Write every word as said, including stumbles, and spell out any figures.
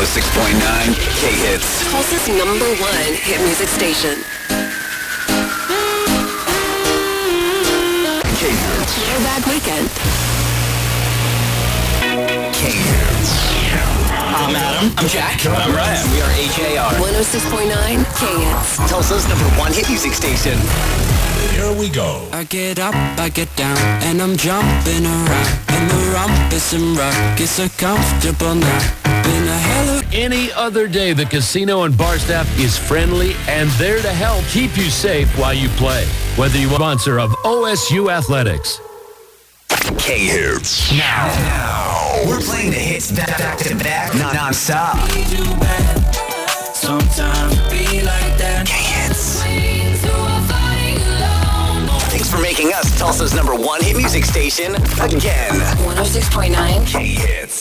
oh six point nine K-Hits. Tulsa's number one hit music station. K-Hits. Throwback Weekend. K-Hits. I'm Adam. I'm Jack. I'm Ryan. We are H A R. one oh six point nine K-Hits. Tulsa's number one hit music station. Here we go. I get up, I get down, and I'm jumping around. And the rumpus and ruckus are comfortable now. Been a hell of Any other day, the casino and bar staff is friendly and there to help keep you safe while you play. Whether you are a sponsor of O S U Athletics. K-Hits. Now. now. We're playing the hits back, back to back, non- non-stop. sometimes be like that. K-Hits. Thanks for making us Tulsa's number one hit music station again. one oh six point nine K-Hits.